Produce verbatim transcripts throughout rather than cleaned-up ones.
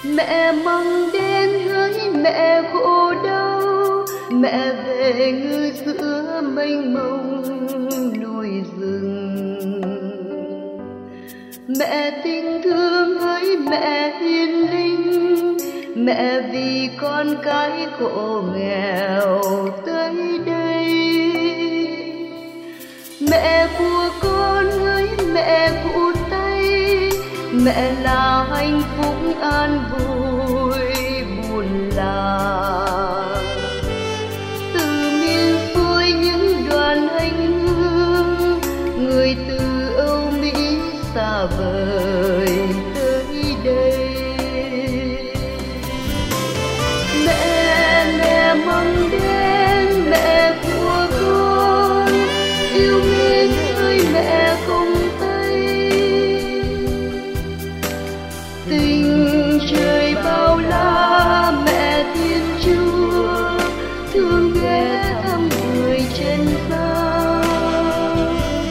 Mẹ mong đến hỡi mẹ khổ đau, mẹ về ngư giữa mênh mông núi rừng. Mẹ tình thương hỡi mẹ hiền linh, mẹ vì con cái khổ nghèo tới đây. Mẹ của con hỡi mẹ phụ tay, mẹ là hạnh phúc an vui buồn làng. Từ miền xuôi những đoàn hành hương, người từ Âu Mỹ xa vời tới đây. Mẹ, mẹ mong đến mẹ của con, yêu mến ơi mẹ cùng tay. Tình trời bao la mẹ Thiên Chúa, thương ghé thăm người trên gian.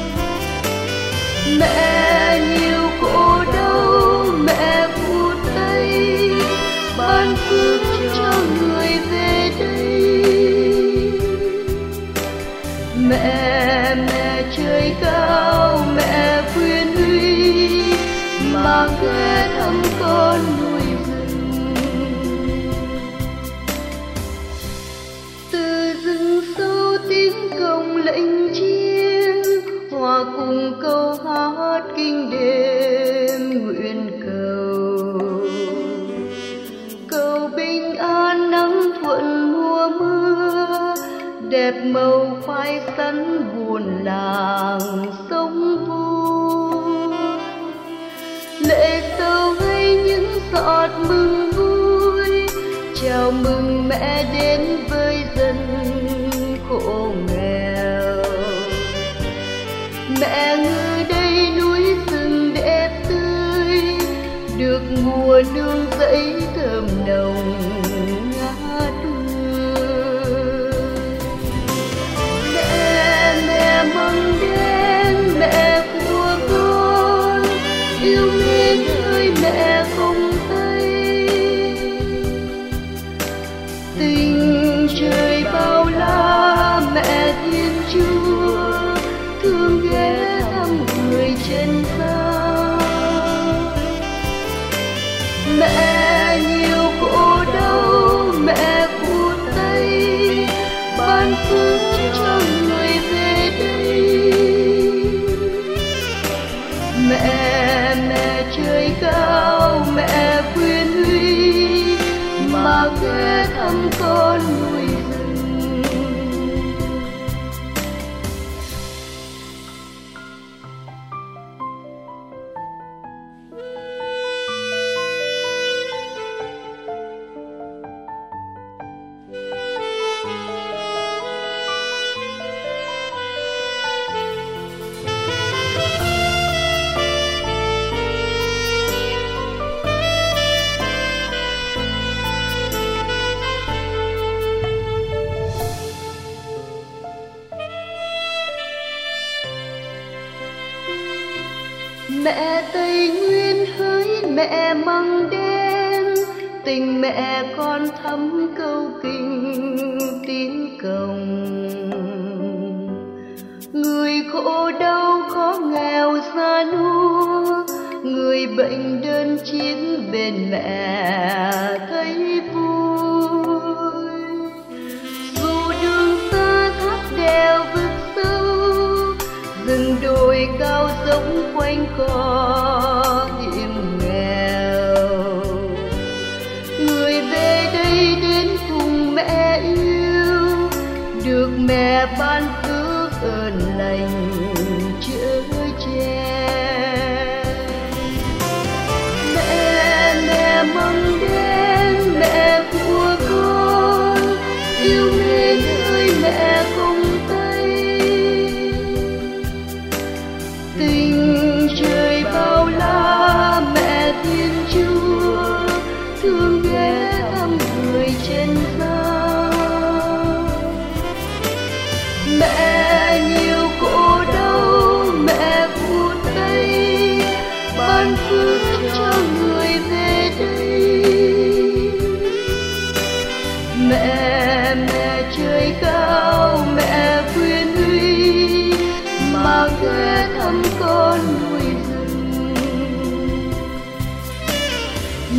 Mẹ nhiều khổ đau mẹ phụ tay, ban phước cho người về đây. Mẹ, mẹ trời cao mẹ quyền uy, mà ghé thăm con núi rừng. Từ rừng sâu tiếng công lệnh chiêng, hòa cùng câu hát kinh đêm nguyện cầu. Cầu bình an nắng thuận mùa mưa, đẹp màu khoai sắn buồn làng sống vui. Lệ sâu hay những giọt mừng vui, chào mừng mẹ đến với dân khổ nghèo. Mẹ ngự đây núi rừng đẹp tươi, được mùa nương dẫy thơm nồng ngát hương. Mẹ, mẹ mong đến mẹ của con, yêu mến ơi mẹ cùng tay. Tình trời bao la mẹ Thiên Chúa, thương ghé thăm người trên gian. Mẹ nhiều khổ đau mẹ phụ tay, ban phước cho người về đây. Mẹ, mẹ trời cao mẹ quyền uy, mà ghé thăm con núi rừng. Mẹ Tây Nguyên hỡi mẹ mang đến, tình mẹ con thắm câu kinh tín cồng. Người khổ đau khó nghèo xa nua, người bệnh đơn chiến bên mẹ thấy vui. Dù đường xa thác đèo vực sâu, rừng đồi cao dốc quanh co hiểm nghèo, người về đây đến cùng mẹ yêu, được mẹ ban phước ơn lành chở che. Mẹ, mẹ mong đến mẹ của con, yêu mến ơi mẹ cùng tay. Tình trời bao la mẹ Thiên Chúa, thương ghé thăm người trên gian. Mẹ nhiều khổ đau mẹ phụ tay, ban phước cho người về đây.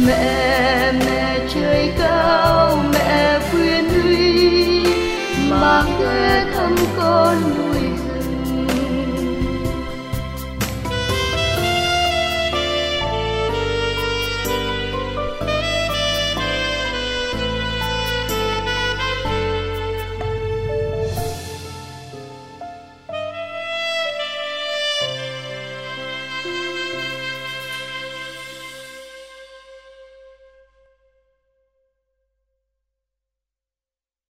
Mẹ mẹ trời cao, mẹ quyền uy, mang ghé thăm con.